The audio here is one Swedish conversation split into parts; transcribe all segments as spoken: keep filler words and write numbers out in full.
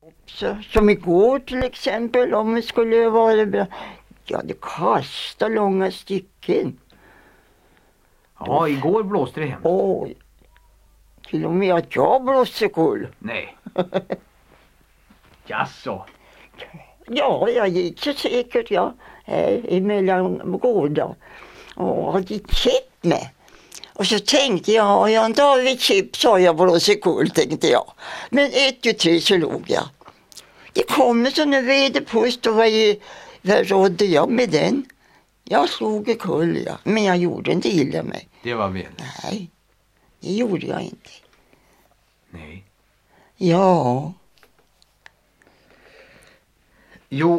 Så, som igår till exempel, om det skulle vara bra. Ja, det kastar långa stycken. Ja, igår blåste det hem. Åh, till och med att jag blåste kul. Nej. Jaså? Ja, jag gick så säkert, ja. Här emellan gårdar. Och hade chip med. Och så tänkte jag, har jag inte av ett chip så har jag blåst kul, tänkte jag. Men ett och tre så låg jag. Det kommer så nu väderpust och vad, vad rådde jag med den? Jag slog i kull, ja. Men jag gjorde inte illa mig. Det var väl? Nej, det gjorde jag inte. Nej. Ja. Jo.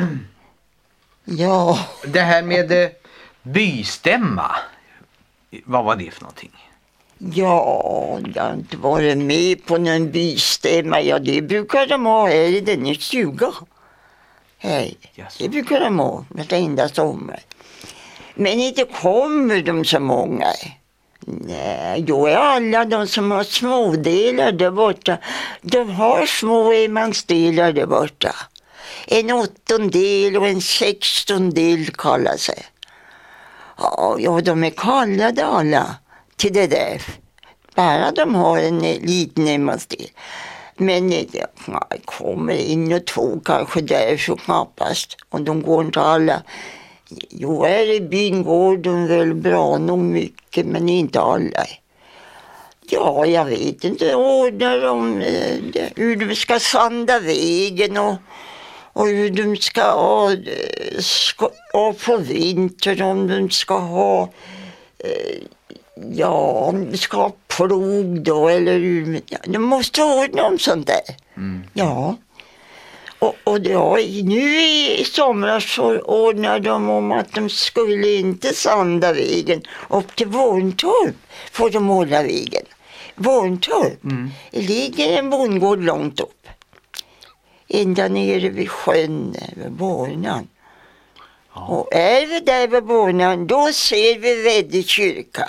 Ja. Det här med eh, bystämma. Vad var det för någonting? Ja, jag har inte varit med på någon bystämma. Ja, det brukar de ha här i den stuga. Hej. Yes. Det brukar de ha varenda sommar. Men inte kommer de så många. Nej, då är alla de som har smådelar där borta. De har små enmansdelar där borta. En åttondel och en sextondel kallar sig. Ja, ja, de är kallade alla till det där. Bara de har en liten enmansdel. Men det kommer in och två kanske där så knappast. Och de går inte alla. Jo, här i byn går de väl bra nog mycket, men inte alla. Ja, jag vet inte. Ordnar de eh, hur de ska sanda vägen och, och hur de ska ha, ska, ha på vinter, om de ska ha eh, ja, om de ska ha plog då, eller hur. Ja, de måste ordna om sånt där. Mm. Ja. Och, och ja, nu i somras så ordnade de om att de skulle inte sanda vägen upp till Vårntorp, får de hålla vägen. Vårntorp, Mm. det ligger en bondgård långt upp. Ända nere vid sjön, vid Bornan. Ja. Och är vi där vid Bornan, då ser vi Väddö kyrka.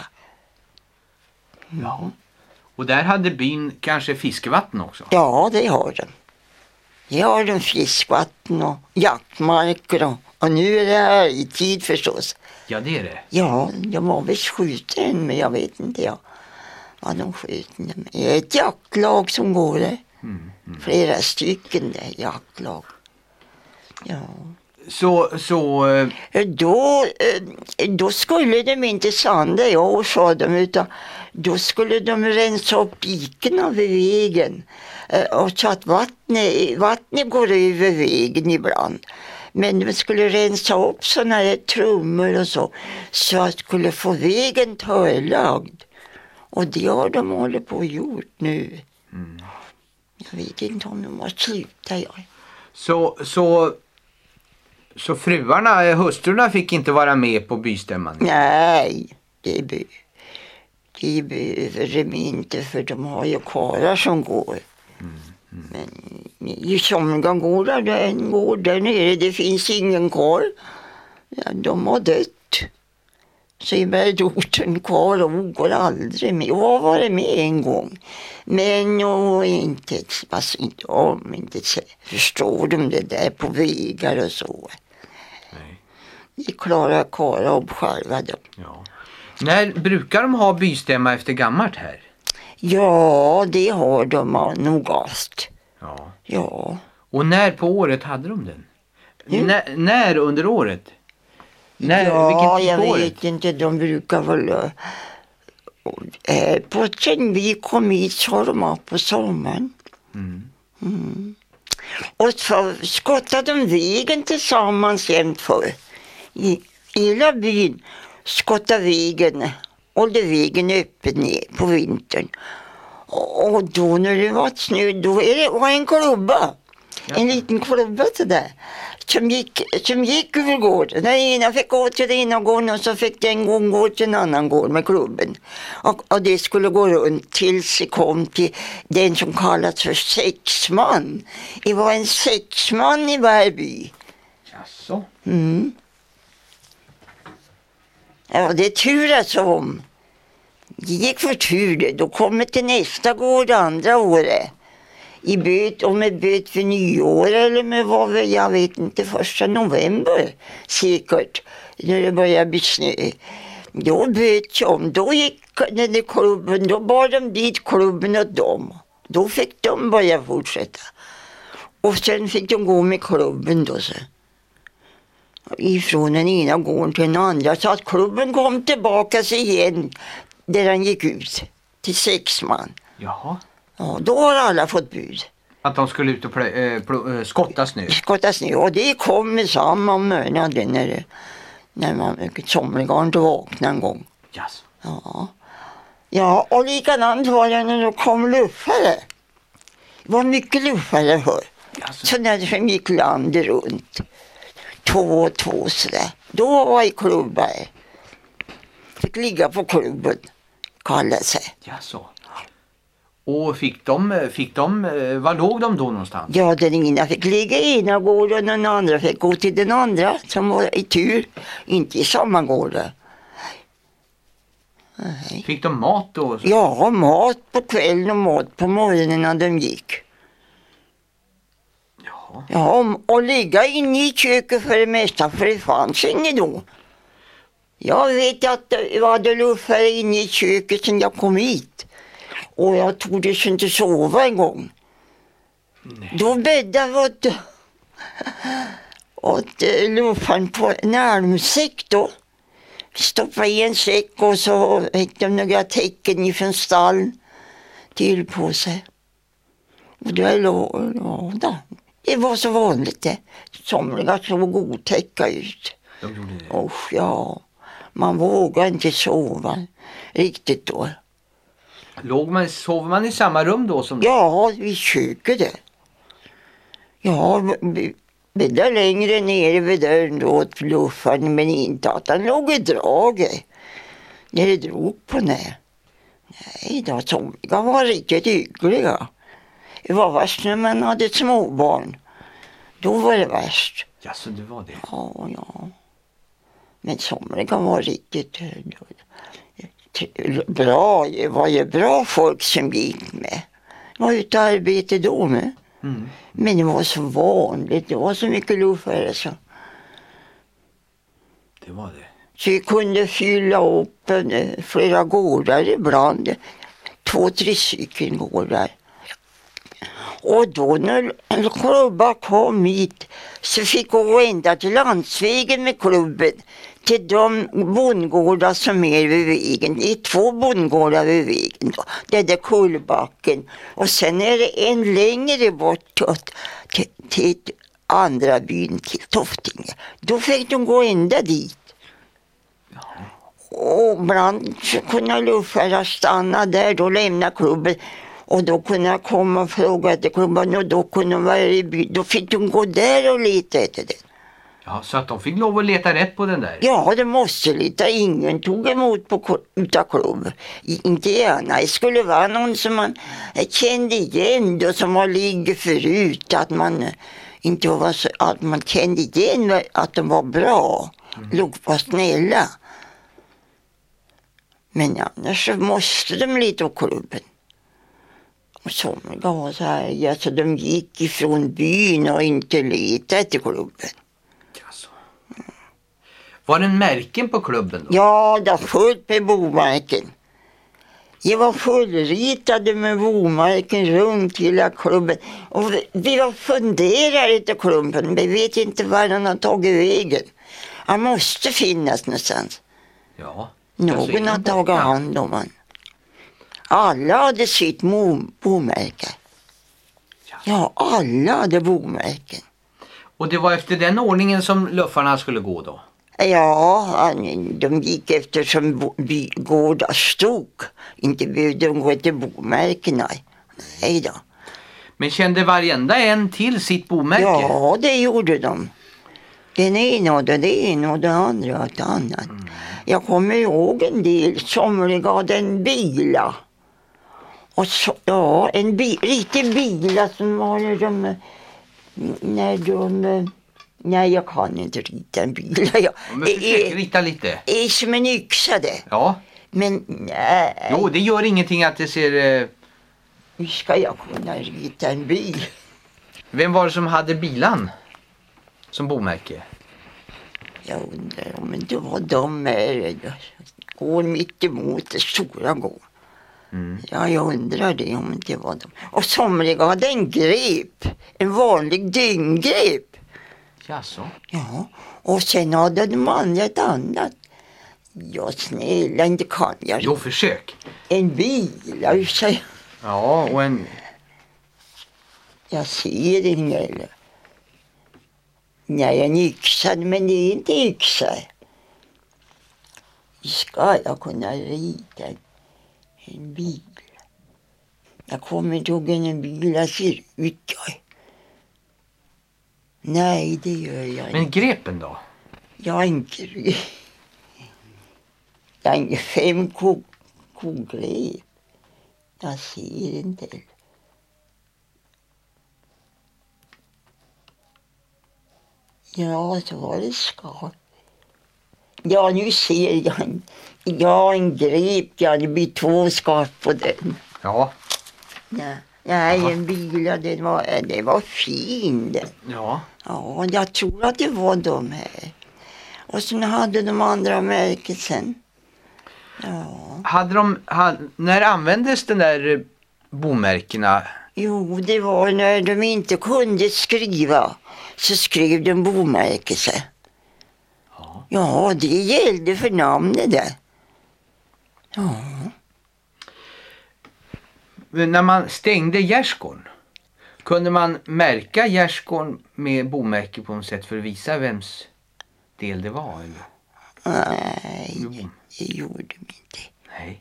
Ja. Och där hade byn kanske fiskevatten också? Ja, det har de. Det har de fiskvatten och jaktmarker och, och nu är det här i tid förstås. Ja, det är det. Ja, de har väl skjutit en, men jag vet inte ja, vad de skjuter. Det är ett jaktlag som går där. Mm, mm. Flera stycken där jaktlag. Ja. Så, så... eh, Då, eh, då skulle de inte sanda i år, sa de, utan då skulle de rensa upp diken vid vägen. Eh, Och så att vattnet, vattnet går över vägen ibland. Men de skulle rensa upp sådana här trummor och så, så att skulle få vägen törlagd. Och det har de hållit på och gjort nu. Mm. Jag vet inte om de har slutat. Ja. Så, så, så fruarna, eh, hustrurna fick inte vara med på bystämman? Nej, det, be, det behöver de inte, för de har ju karlar som går. Mm, mm. Men i somliga gårdar, där en gård där nere, det finns ingen kvar. Ja, de har dött. Så är bara roten kvar och hon går aldrig med. Jag har varit med en gång. Men och inte, alltså inte om, inte så, förstår de det där på vägar och så. Nej. De klarar kara upp själva då. Ja. När brukar de ha bystämma efter gammalt här? Ja, det har de nog haft. Ja. Ja. Och när på året hade de den? Mm. När, när under året? När, Ja, vilken tid jag på året? vet inte, de brukar väl... Äh, på sen vi kom hit så har de haft på sommaren. Mm. Mm. Och så skottade de vägen tillsammans jämt för. I hela byn skottade vägen, hållde vägen öppen ner på vintern. Och, och då när det var snö, då är det var en klubba. Ja. En liten klubba sådär. Som gick, som gick över gården. Den ena fick gå till den ena gården och så fick den gång gå till en annan gård med klubben. Och, och det skulle gå runt tills det kom till den som kallats för sexman. Det var en sexman i varje by. Jaså? Mm. Ja, det turas om. Det gick för tur det. Då kom det till nästa gård andra året. i byt, om med byt för nyår eller med vad vi, jag vet inte, första november säkert, när det började bli snö. Då byt jag om, då gick den där klubben, då bar de dit klubben och dem. Då fick de börja fortsätta. Och sen fick de gå med klubben då så. Ifrån den ena gården till den andra, så att klubben kom tillbaka sig igen där den gick ut till sex man. Jaha. Ja, då har alla fått bud. Att de skulle ut och plö, äh, plö, äh, skotta snö. Skotta snö, och det kom med samma månad när, när man somliga inte vaknade en gång. Yes. Ja. Ja, och likadant var det när det kom luffare. Det var mycket luffare hör. Yes. Så när de gick landet runt. Två och två sådär. Då var jag klubbare. Fick ligga på klubben. Kallade sig. Ja, så. Och fick de, fick de, var låg de då någonstans? Ja, den ena fick ligga i ena gården och den andra fick gå till den andra som var i tur. Inte i samma gården. Nej. Fick de mat då? Ja, mat på kvällen och mat på morgonen när de gick. Ja. Ja, och ligga inne i köket för det mesta, för det fanns inget då. Jag vet att det var luffare inne i köket sen jag kom hit. Och jag tog det inte sova en gång. Nej. Då bäddade jag åt, åt luffaren på en armsäck då. Stoppade i en säck och så fick de några tecken ifrån stallen till på sig. Och det låg, ja då. Det var så vanligt det. Somliga såg otäcka ut. De gjorde det. Och ja, man vågade inte sova riktigt då. Låg man, sov man i samma rum då som? Ja, vi köket där. Ja, vi, vi där längre nere vid dörren då åt luffaren, men inte att han låg i draget. När det drog på när. Nej då, somliga var riktigt hyggliga. Det var värst när man hade småbarn. Då var det värst. Ja, så det var det. Ja, ja. Men somliga var riktigt bra. Det var ju bra folk som gick med. Det var ju ett arbete då med. Mm. Men det var så vanligt. Det var så mycket luffare så. Det var det. Så vi kunde fylla upp en, flera gårdar ibland. Två, tre stycken gårdar. Och då när klubba kom hit så fick jag gå ända till landsvägen med klubben. Till de bondgårdar som är vid vägen. Det är två bondgårdar vid vägen då. Det är där Kullbacken. Och sen är det en längre bort till, till andra byn, till Toftinge. Då fick de gå ända dit. Ja. Och ibland så kunde luffare stanna där, då lämna klubben. Och då kunde jag komma och fråga till klubben och då kunde de vara i byn. Då fick de gå där och leta efter den. Ja, så att de fick lov att leta rätt på den där? Ja, det måste leta. Ingen tog emot på utav klubb. Inte gärna. Det skulle vara någon som man kände igen då, som har ligger förut. Att man inte var så, att man kände igen att de var bra. Mm. Låg var snälla. Men annars så måste de leta på klubben. Och somliga var så här, ja, så de gick ifrån byn och inte letade till klubben. Var det märken på klubben då? Ja, det var fullt med bomärken. Jag var fullritade med bomärken runt hela klubben. Och vi, vi var funderare till klubben. Vi vet inte var den har tagit vägen. Han måste finnas någonstans. Ja. Någon har tagit hand om han. Alla hade sitt bomärke. Ja, alla hade bomärken. Och det var efter den ordningen som luffarna skulle gå då? Ja, de gick efter som gårdar stod. Inte behövde de gå till bomärkena. Nej då. Men kände varenda en till sitt bomärke? Ja, det gjorde de. Den ena och det ena och det andra och det annat. Mm. Jag kommer ihåg en del. Somliga hade en bila. Och så, ja, en bi, riktig bila som var när de... När de nej, jag kan inte rita en bil. Jag, men försök rita lite. Det är som en yxa det. Ja. Men nej. Jo, det gör ingenting att det ser... Eh... Hur ska jag kunna rita en bil? Vem var det som hade bilan som bomärke? Jag undrar om det var de med går mitt emot det stora går. Mm. Ja, jag undrar det om det var de. Och somliga hade en grep. En vanlig dynggrep. Jaså? Ja, och sen hade de andra ett annat. Ja, snälla, inte kan jag. Jo, försök. En bil, jag säger. Ja, och en... Jag ser ingen. Nej, en yxa, men det är inte yxa. Ska jag kunna rita en bil? Jag kommer inte ihåg en bil jag ser ut. Nej, det gör jag inte. Men grepen då? Jag har en grep. Jag har en fem ko- kogrep. Jag ser inte. Ja, så var det ska. Ja, nu ser jag en, jag en grep. Ja, det blir två skap på den. Ja. Ja, nej, en bil, det var, det var fin. Ja. Ja, jag tror att det var de här. Och sen hade de andra märken sen. Ja. Hade de, had, när användes den där bomärkena? Jo, det var när de inte kunde skriva. Så skrev de bomärkelse. Ja. Ja, det gällde för namnet där. Ja. När man stängde gärdsgården, kunde man märka gärdsgården med bomärke på något sätt för att visa vems del det var? Eller? Nej, jo. Det gjorde de inte. Nej.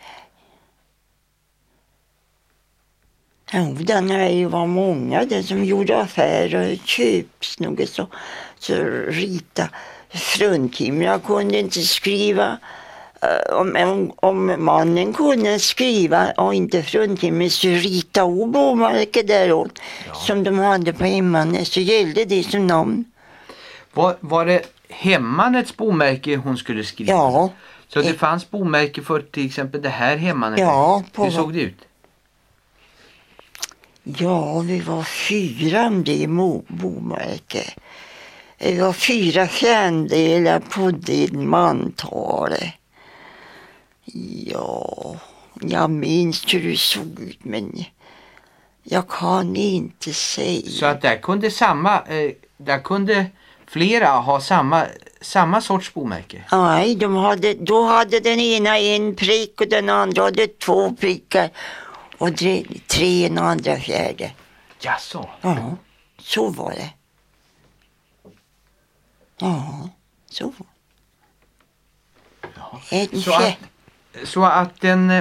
Jo, det var många det som gjorde affärer och köps något så, så rita. Fruntimmer kunde inte skriva. Om, om, om mannen kunde skriva och inte fruntimmer så rita och bomärke däråt ja. Som de hade på hemmanen så gällde det som namn. Var, var det hemmannets bomärke hon skulle skriva? Ja. Så det fanns bomärke för till exempel det här hemmanet? Ja. På hur såg det ut? Ja, vi var fyra om det bomärke. Det var fyra fjärdedelar på din mantalet. Ja, jag minns hur det såg ut men jag kan inte säga. Så att där kunde samma, eh, där kunde flera ha samma, samma sorts bomärke? Nej, de hade, då hade den ena en prick och den andra hade två prickar. Och tre, tre och andra fjärde. Ja, så. Ja, så var det. Ja, så var det. Ja. En så, att, så att en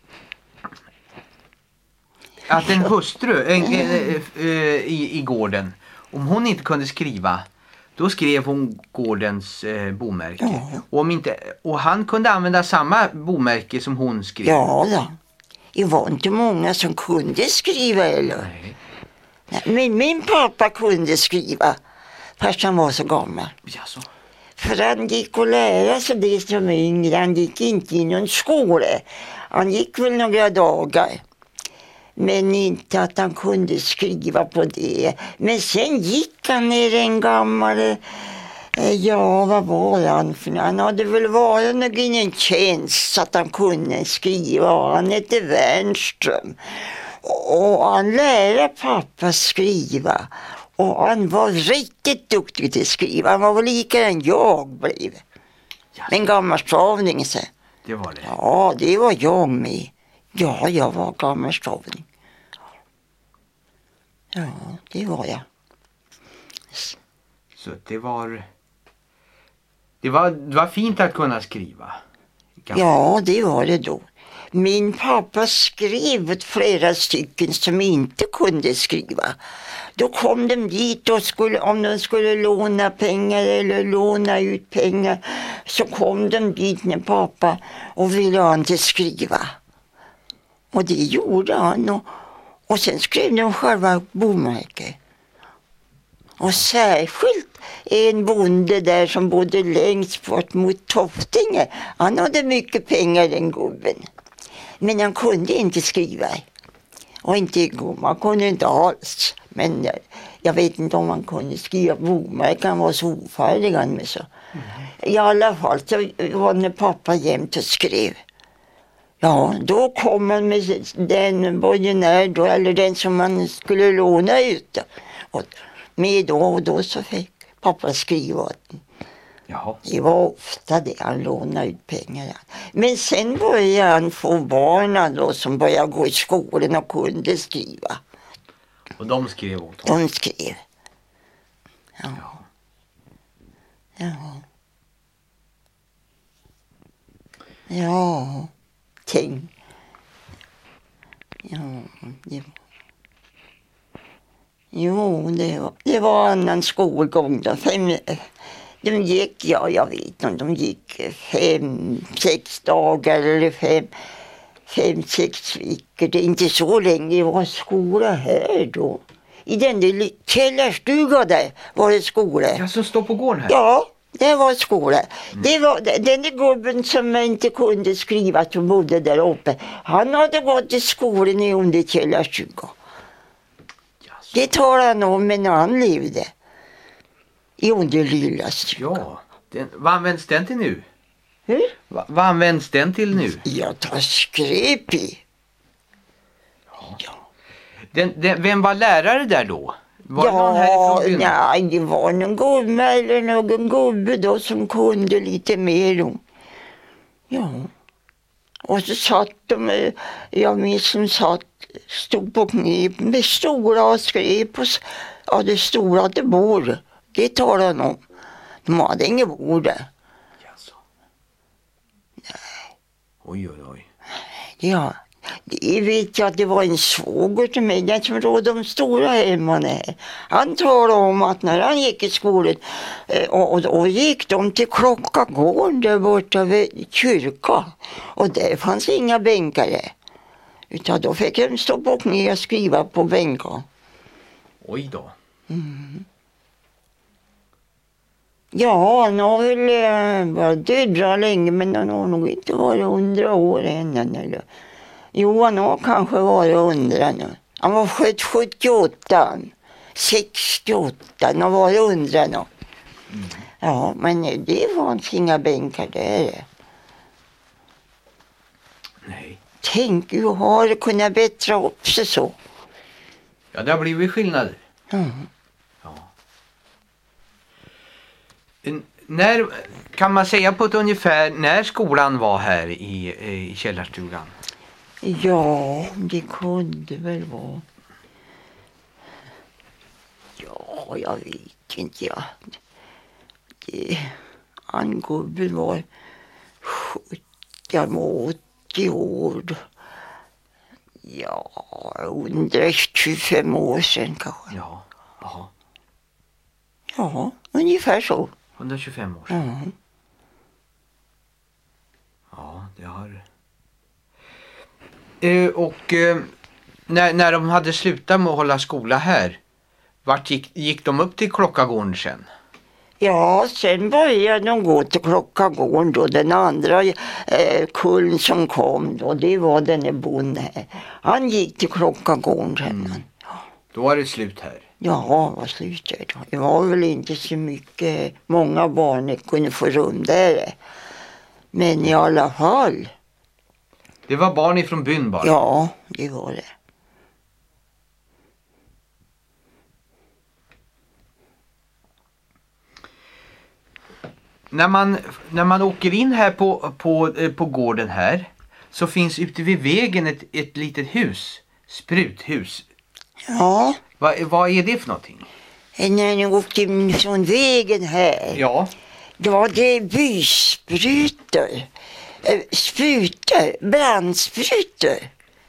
att en hustru en, en, en, en, i, i gården, om hon inte kunde skriva, då skrev hon gårdens eh, bomärke. Ja. Och, om inte, och han kunde använda samma bomärke som hon skrev. Ja, då. Det var inte många som kunde skriva eller? Nej. Nej, men min pappa kunde skriva fast han var så gammal. Jaså. För han gick och lära sig det som yngre. Han gick inte i någon skola. Han gick väl några dagar. Men inte att han kunde skriva på det. Men sen gick han ner en gammal... Ja, vad var han för? Han hade väl varit någon en tjänst så att han kunde skriva. Han hette Wernström. Och han lärde pappa skriva. Och han var riktigt duktig till att skriva. Han var väl lika än jag blev. En gammal stavning så. Det var det? Ja, det var jag med. Ja, jag var gammal stavning. Ja, det var jag. Så det var... Det var, det var fint att kunna skriva. Kan... Ja, det var det då. Min pappa skrev åt flera stycken som inte kunde skriva. Då kom de dit och skulle, om de skulle låna pengar eller låna ut pengar så kom de dit med pappa och ville ha han till skriva. Och det gjorde han. Och, och sen skrev de själva bomärke. Och särskilt en bonde där som bodde längst bort mot Toftinge. Han hade mycket pengar den gubben. Men han kunde inte skriva. Och inte igår, man kunde inte alls. Men jag, jag vet inte om man kunde skriva bokmärken, var så ofärdiga med så. Mm. I alla fall så var när pappa jämt och skrev. Ja, då kom man med den borgenär då, eller den som man skulle låna ut. Och med då och då så fick pappa skriva åt den. Jaha. Det var ofta det, han lånade ut pengar. Men sen började han få barnen då som började gå i skolan och kunde skriva. Och de skrev åt honom? De skrev. Ja. Ja. Ja. Ja. Tänk. Ja. Det... Jo, det var, det var annan skolgång då. Fem... De gick, ja jag vet inte, de gick fem, sex dagar eller fem, fem, sex veckor. Det är inte så länge det var skola här då. I den där källarstugan där var det skola. Ja, som står på gården här? Ja, det var skola. Mm. Det var den där gubben som inte kunde skriva som bodde där uppe. Han hade gått till skolan i under källarstugan. Yes. Det tar han om när han levde. I under lilla stugan. Ja, den, vad används den till nu? Hur? Va, vad används den till nu? Jag tar skräp i. Ja. Ja. Den, den, vem var lärare där då? Var ja, det någon härifrån? Nej, det var någon gubbe eller någon gubbe då som kunde lite mer om. Ja. Och så satt de, jag minns som satt, stod på knep med stora skräp och ja, det stora det bor. Det tar han om. De hade inget bord där. Jaså. Nej. Oj, oj, oj. Ja, det vet jag att det var en svåger till mig, den som rådde de stora hemmarna här. Han talade om att när han gick i skolan och, och, och gick de till Klockagården där borta vid kyrkan. Och där fanns inga bänkar där. Utan då fick de stå på knä och skriva på bänkar. Oj då. Mm. Ja, han har väl äh, varit död bra länge, men han har nog inte varit hundra år än. Eller. Jo, han har kanske varit hundra nu. Han var född sjuttioåtta, sextioåtta, han har varit hundra nu. Mm. Ja, men det fanns inga bänkar där. Nej. Tänk, hur har det kunnat bättra upp sig så? Ja, det har blivit skillnader. Mm. När kan man säga på ett ungefär när skolan var här i, i källarstugan? Ja, det kunde väl vara. Ja, jag vet inte. Ja. Det angubben var sjuttio åttio år. Ja, under tjugofem år sedan kanske. Ja, aha. Ja, ungefär så. hundratjugofem år sedan. Mm. Ja, det har... Eh, och eh, när, när de hade slutat med att hålla skola här, vart gick, gick de upp till Klockagården sen? Ja, sen började de gå till Klockagården då. Den andra eh, kullen som kom då, det var den här bonden här. Han gick till Klockagården sen. Mm. Då var det slut här. Ja, vad slutet då. Det var väl inte så mycket, många barn kunde få rum där. Men i alla fall. Det var barn ifrån byn bara? Ja, det var det. När man, när man åker in här på, på, på gården här så finns ute vid vägen ett, ett litet hus, spruthus. Ja. Va, vad är det för någonting? När ni åkte från vägen här. Ja. Ja, det är bysprutor. Sprutor, brandsprutor.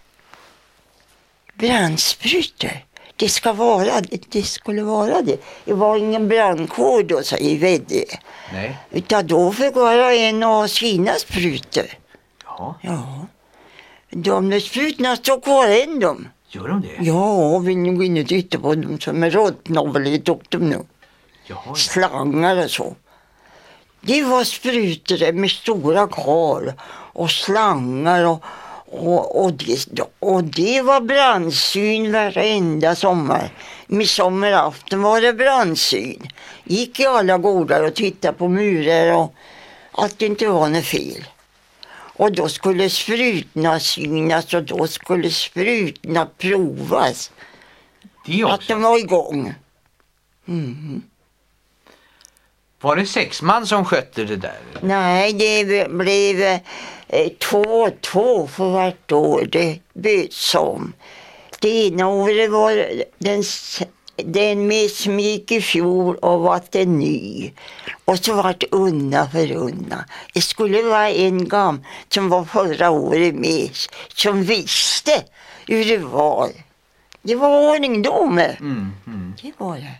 Brandsprutor. Det ska vara det, det skulle vara det. Det var ingen brandkår då, så jag vet det. Nej. Utan då fick vara en av sina sprutor. Ja. Ja. De där sprutorna står kvar än de. Gör de det? Ja, vi nu går in och tittar på dem som är råttnavligt och dem nu. Jaha. Slangar och så. Det var sprutor med stora kar och slangar och, Och, och, det, och det var brandsyn varenda sommar. Midsommarafton var det brandsyn. Gick i alla gårdar och tittade på murar och att det inte var något fel. Och då skulle sprutna synas och då skulle sprutna provas. Det också. Att de var igång. Mm. Var det sex man som skötte det där? Nej, det blev eh, två två för vart år. Det byts om. Det ena året var den, den med som gick i fjol och var det ny. Och så var det unna för unna. Det skulle vara en gam som var förra året med som visste hur det var. Det var ordningsdomar. Mm, mm. Det var det.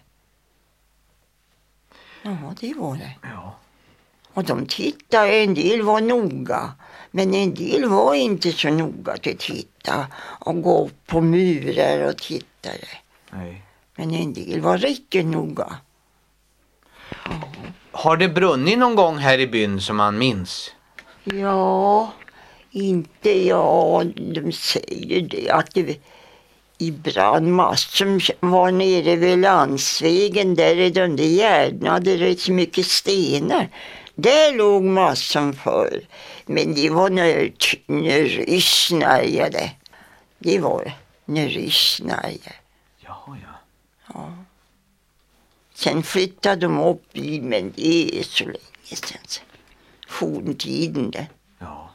Ja, det var det. Ja. Och de tittade, en del var noga. Men en del var inte så noga att titta och gå på murar och tittade. Nej. Men en del var riktigt noga. Ja. Har det brunnit någon gång här i byn som man minns? Ja, inte ja. De säger det att det ibland massor som var nere vid landsvägen där är de där gärna, där det är så mycket stenar. Där låg massor för. Men det var när, när ryssnarjade. Det var det. När ryssnarjade. Jaha, ja. Ja. Sen flyttade de upp i, men det är så länge sedan. Forntiden det. Ja.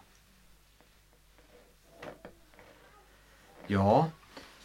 Ja.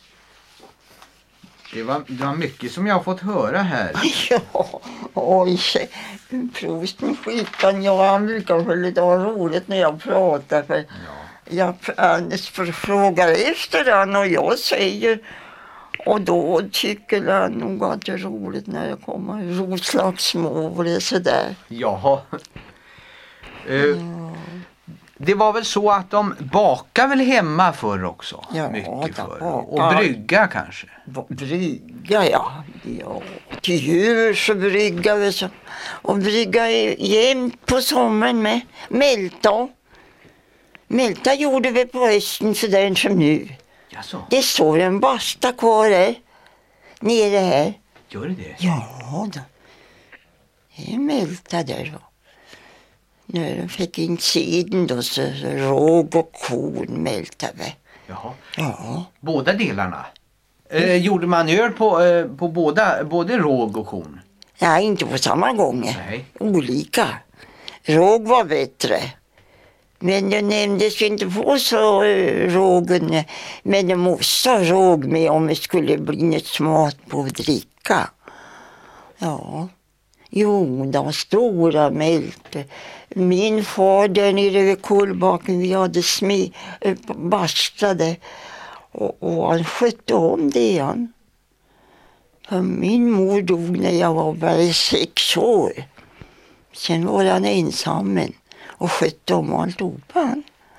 Det var, det var mycket som jag har fått höra här. Ja, oj. Prosten skitan, ja, han brukar väl lite ha roligt när jag pratar. För Ja. jag annars frågar efter han och jag säger. Och då tycker han nog att det är roligt när det kommer roslagsmål och sådär. Jaha. Uh, det var väl så att de bakar väl hemma förr också? Ja, mycket de förr. bakar. Och brygga kanske? Brygga, ja. ja. Till djur så brygga vi så. Och brygga jämt på sommaren med. Mälta. Mälta gjorde vi på hösten så där som nu. Jaså? Det står en basta kvar där. Nere här. Gör det det? Ja då. Det är mälta där då. När de fick in siden då så råg och korn mältade vi. Jaha. Ja. Båda delarna? Eh, gjorde man öl på, eh, på båda, både råg och korn? Nej, inte på samma gång. Nej. Olika. Råg var bättre. Men det nämndes inte på så uh, rågen. Men det måste ha råg med om det skulle bli något smak på att dricka. Ja. Jo, de stora mälter. Min far där nere vid kolbaken, vi hade smi, äh, bastade. Och, och han skötte om det han. För min mor dog när jag var bara sex år. Sen var han ensam och skötte om alltihopa.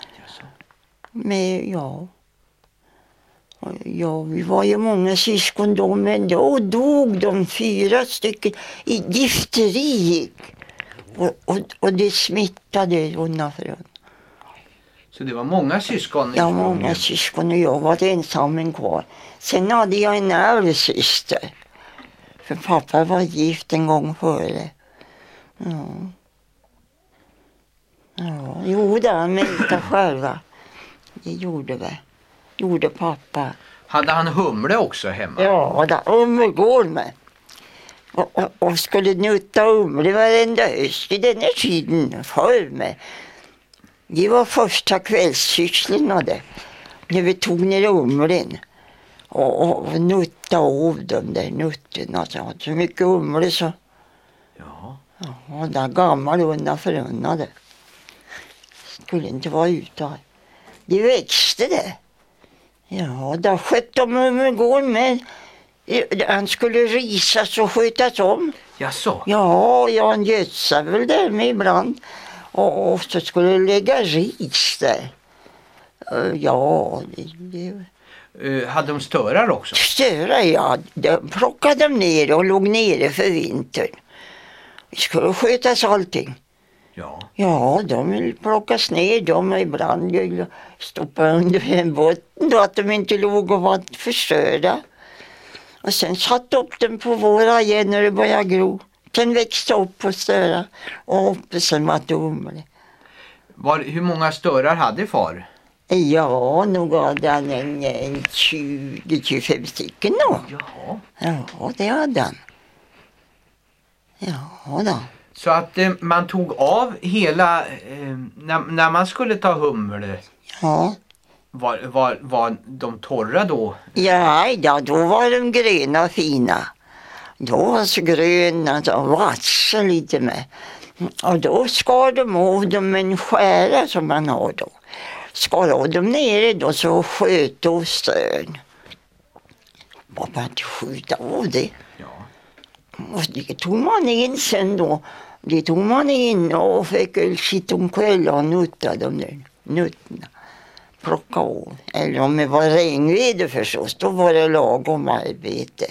Men ja. Ja, vi var ju många syskon då, men då dog de fyra stycken i difteri. Och, och, och det smittade undan för undan. Så det var många syskon? Ja, många syskon och jag var ensam kvar. Sen hade jag en äldre syster. För pappa var gift en gång före. Ja. Ja, jo, det mälta själva. Det gjorde vi. Gjorde pappa. Hade han humle också hemma? Ja, det umgås med. Och, och, och skulle nutta umle varenda höst i den här tiden förr med. Det var första kvällssysslan det. När vi tog ner umlen. Och, och, och nutta av de där nutterna. Så, så mycket umle så. Ja. Ja, där gammal undan för undan det. Skulle inte vara ute. Det växte det. Ja, där sköt de umgås med. Han skulle risas och skötas om. Jaså? Ja, ja, han gödsade väl där med ibland. Och, och så skulle det lägga ris där. Uh, ja, det... det... Uh, hade de störar också? Störar, ja. De plockade dem ner och låg nere för vintern. Vi skulle skötas allting. Ja. Ja, de vill plockas ner. De ibland vill stoppa under en botten då att de inte låg och var förstörda. Och sen satt upp den på våra igen när det började gro. Sen växte upp och störa. Och sen var det omöjligt. Var, hur många störar hade far? Ja, nog hade han en, en tjugo till tjugofem stycken då. Jaha. Ja, det hade han. Ja då. Så att eh, man tog av hela, eh, när, när man skulle ta humle, Ja. var, var, var de torra då? Ja, ja, då var de gröna och fina. Då var så gröna, så vatsade lite med. Och då skar de av dem med en skära som man har då. Skar av dem nere då så sköt av stön. Bara inte skjuta av det. Ja. Och det tog man in sen då. Det tog man in och fick sitta om kvällen och nutta de där nutterna. Plocka av. Eller om det var regnväder förstås, då var det lagom arbete.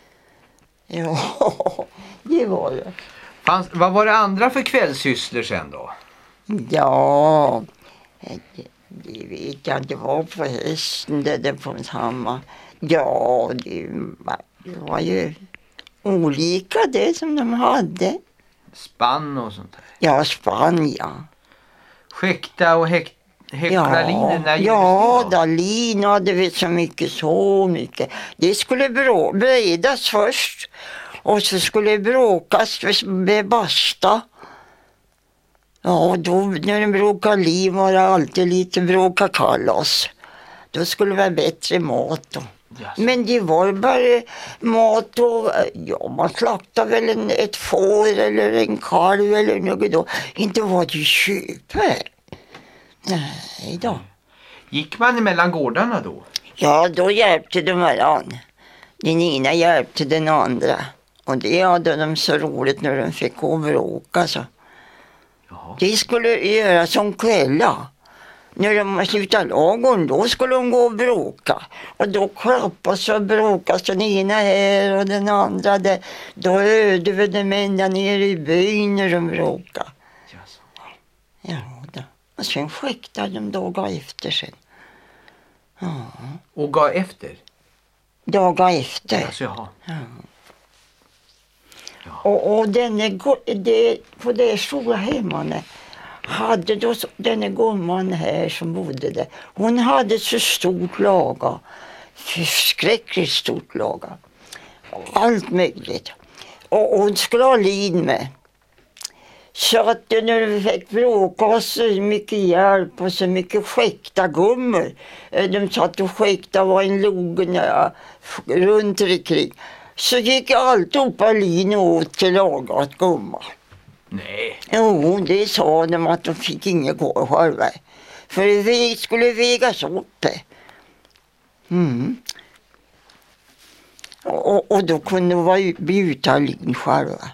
Ja, det var det. Fanns, vad var det andra för kvällssysslor sen då? Ja, det, det vet jag. Det var på hösten där det på samma. Ja, det var, det var ju olika det som de hade. Spann och sånt där. Ja, Spanien. Skäkta och häck, häckla Ja, linen. När ja gjordes det då? då, lin hade vi så mycket, så mycket. Det skulle brå, beredas först. Och så skulle det bråkas med basta. Ja, då när det bråkade liv var det alltid lite bråka kallas. Då skulle det vara bättre mat då. Yes. Men det var bara mat och, ja, man slaktade väl en, ett får eller en kalv eller något då. Inte var det köper. Nej då. Gick man emellan gårdarna då? Ja, då hjälpte de varann. Den ena hjälpte den andra. Och det hade de så roligt när de fick gå och bråka så. Jaha. Det skulle göra som kvällar. När de slutade lagen, då skulle de gå och bråka. Och då klappas och bråkas den ena här och den andra där. Då öde vi dem ända ner i byn när de bråkade. Yes. Ja då. Och sen skäktade de dagar efter sen. Ja, Och gav efter? dagar efter. Alltså, jaha. Ja. Och, och denne, go- det, på det stora hemman hade då så- denne gumman här som bodde där. Hon hade så stort laga. Förskräckligt stort laga. Allt möjligt. Och hon skulle ha lin med. Så att när vi fick bråka och så mycket hjälp och så mycket skäkta gummor. Eh, De satt och skäkta var en logen ja, runt omkring. Så gick alltihopa lin åt till lagat gumma. Nej. Jo, det sa de att de fick inget gå själva. För det skulle vägas upp. Mm. Och, och då kunde de vara ut- bli utan lin själva.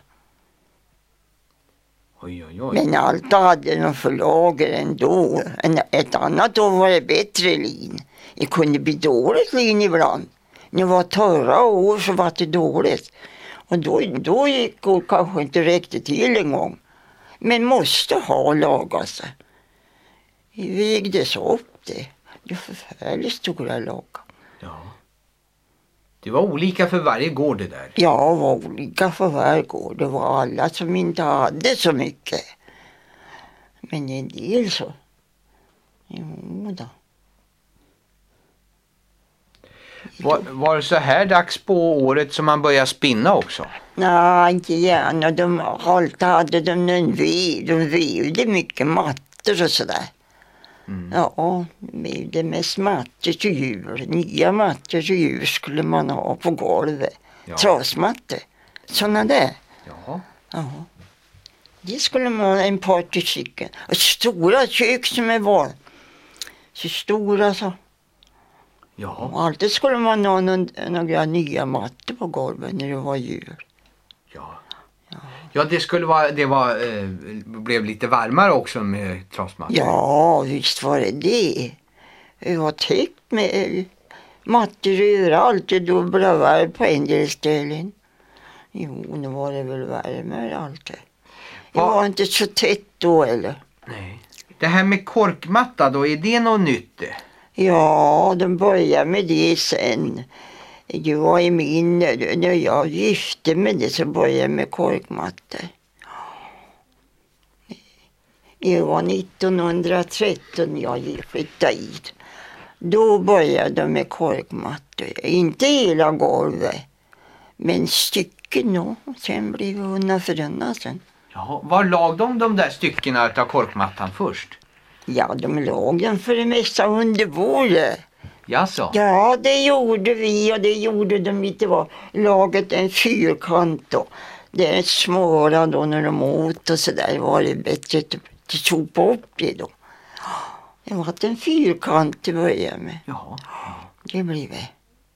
Oj, oj, oj. Men allt hade de för lager ändå. En, ett annat år var det bättre lin. Det kunde bli dåligt lin ibland. När det var torra år så var det dåligt. Och då, då gick det kanske inte räckte till en gång. Men måste ha lagat sig. Det vägdes upp det. Det är förfärligt stora lagar. Ja. Det var olika för varje gård det där. Ja, det var olika för varje gård. Det var alla som inte hade så mycket. Men en del så. Jo då. Var, var det så här dags på året som man började spinna också? Nej, inte gärna. De, alltid hade de en vev. De vevde mycket mattor och sådär. Mm. Ja, de vevde mest mattor till djur. Nya mattor till djur skulle man ha på golvet. Ja. Trasmattor. Sådana där. Jaha. Ja. Det skulle man ha en par till stycken. Och stora kök som är var. Så stora så. Jaha. Och alltid skulle man ha någon, några nya mattor på golvet när det var djur. Ja. Ja, det skulle vara, det var, eh, blev lite varmare också med trasmattor. Ja, visst var det det. Det var täckt med eh, mattor överallt. Det dubbla varv på en del ställen. Jo, nu var det väl värmare alltid. Det Va? var inte så tätt då eller? Nej. Det här med korkmatta då, är det något nytt? Ja, de började med det sen. Det var i min, när jag gifte mig det så började jag med korkmattor. Det var nittonhundratretton jag flyttade hit. Då började de med korkmattor. Inte hela golvet, men stycken då. Sen blev det undan för undan sen. Ja, var lag de de där styckena av korkmattan först? Ja, de låg den för det mesta under bordet. Jaså? Ja, det gjorde vi och det gjorde de inte. Var laget en fyrkant då. Det är småla då när de åt och så där var det bättre att att sopa upp det då. Det var en fyrkant till börja med. Ja. Det blev det.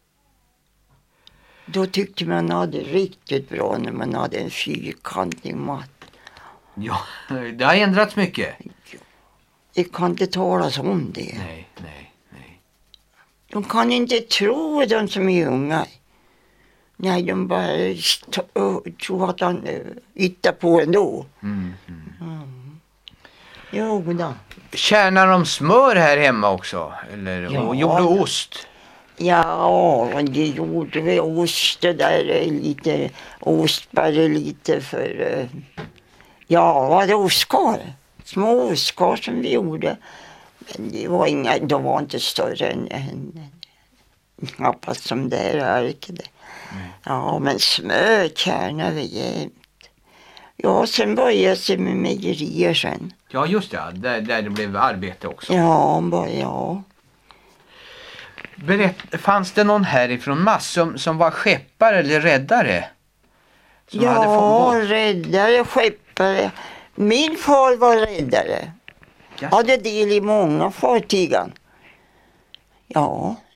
Då tyckte man hade riktigt bra när man hade en fyrkantig matt. Ja, det har ändrats mycket. Det kan inte talas om det. Nej, nej, nej. De kan inte tro de som är unga. Nej, de bara tror att han hittar på ändå. Mm, mm. Mm. Jo då. Kärnar de smör här hemma också? Eller Ja. och gjorde ost? Ja, det gjorde vi ost och där lite ost bara lite för ja, vad det ostskal. Små ostskal som vi gjorde. Men det var inga, de var inte större än, än knappast som det här arket. Mm. Ja, men smör kärnar vi jämt. Ja, sen började jag med mejerier sen. Ja, just det. Där, där det blev arbete också. Ja, bara, ja. Berätt, fanns det någon härifrån Massum som var skeppare eller räddare? Som ja, hade fått räddare, skeppare. Min far var räddare. Yes. Hade del i många fartygen. Ja,